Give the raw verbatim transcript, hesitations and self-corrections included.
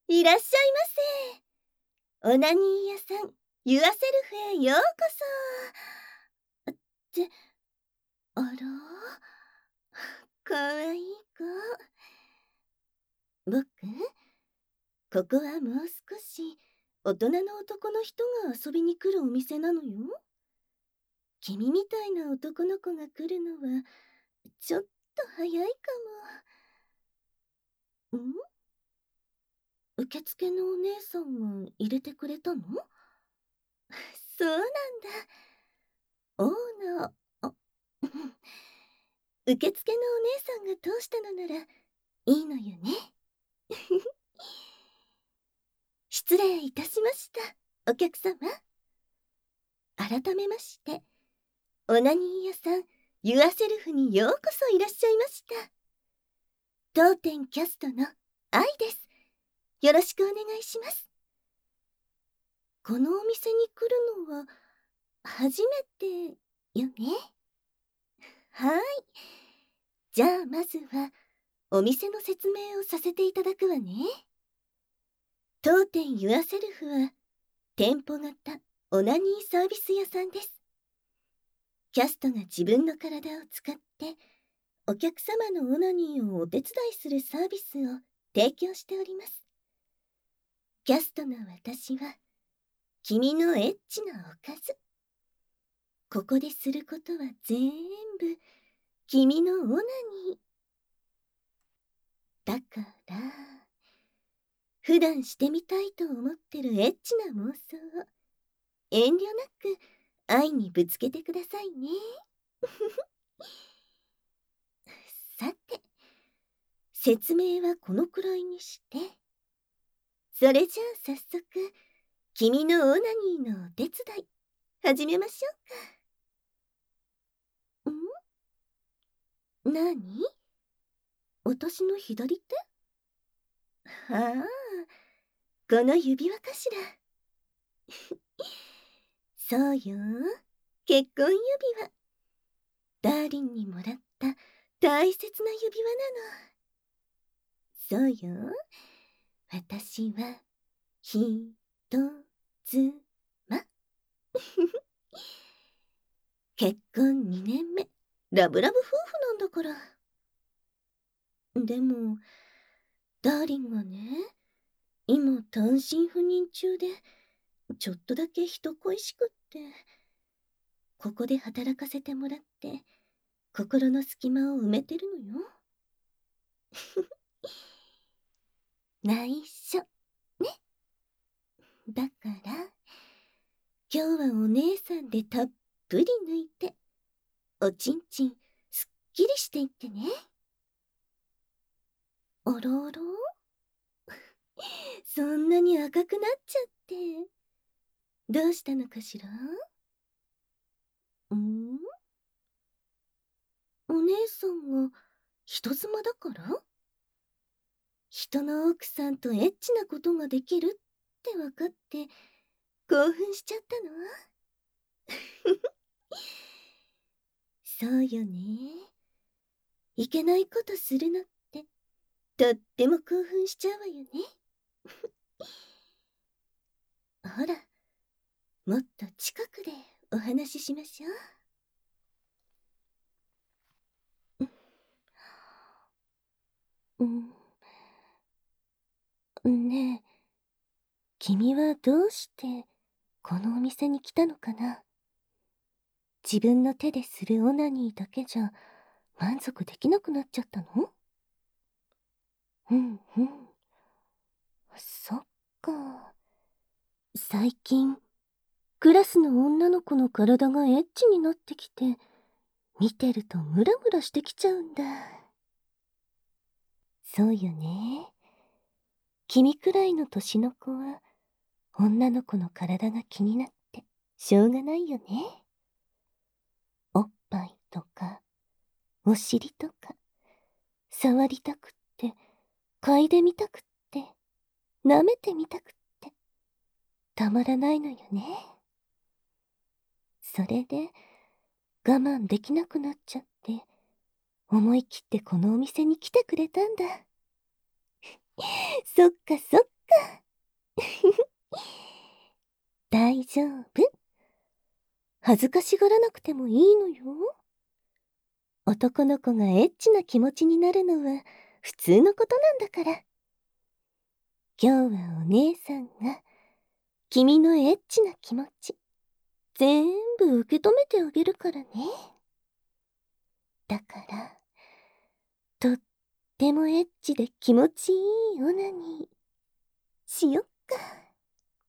いらっしゃいませ。オナニー屋さん、ユアセルフへようこそ。って、あら、かわいい子。僕、ここはもう少し大人の男の人が遊びに来るお店なのよ。君みたいな男の子が来るのはちょっと早いかも。ん？受付のお姉さんが入れてくれたの？そうなんだ。オーナー、あ、受付のお姉さんが通したのならいいのよね。失礼いたしました、お客様。改めまして、オナニー屋さん、ユアセルフにようこそいらっしゃいました。当店キャストの愛です。よろしくお願いします。このお店に来るのは初めてよね。はい。じゃあまずはお店の説明をさせていただくわね。当店ユアセルフは店舗型オナニーサービス屋さんです。キャストが自分の体を使ってお客様のオナニーをお手伝いするサービスを提供しております。キャストの私は君のエッチなおかず。ここですることは全部君のオナニーだから、普段してみたいと思ってるエッチな妄想を遠慮なく愛にぶつけてくださいね。さて、説明はこのくらいにして、それじゃあ早速君のオナニーのお手伝い始めましょうか。ん？なに？私の左手？はあ、この指輪かしら。そうよ、結婚指輪。ダーリンにもらった大切な指輪なの。そうよ、私はひとつま。結婚にねんめ、ラブラブ夫婦なんだから。でもダーリンがね、今単身赴任中でちょっとだけ人恋しくって、ここで働かせてもらって心の隙間を埋めてるのよ。内緒ね。だから今日はお姉さんでたっぷり抜いておちんちんすっきりしていってね。あらあら、そんなに赤くなっちゃってどうしたのかしら。ん？お姉さんが人妻だから？人の奥さんとエッチなことができるって分かって興奮しちゃったの？そうよね。いけないことするのってとっても興奮しちゃうわよね。ほら、もっと近くでお話ししましょう。うん。ねえ、君はどうしてこのお店に来たのかな？自分の手でするオナニーだけじゃ満足できなくなっちゃったの？うんうん。そっか。最近、クラスの女の子の体がエッチになってきて、見てるとムラムラしてきちゃうんだ。そうよね。君くらいの年の子は、女の子の体が気になってしょうがないよね。おっぱいとか、お尻とか、触りたくって、嗅いでみたくって、舐めてみたくって、たまらないのよね。それで、我慢できなくなっちゃって、思い切ってこのお店に来てくれたんだ。そっかそっか。 恥ずかしがらなくてもいいのよ。男の子がエッチな気持ちになるのは普通のことなんだから。今日はお姉さんが君のエッチな気持ち全部受け止めてあげるからね。だからとってもエッチで気持ちいいオナニーしよっか。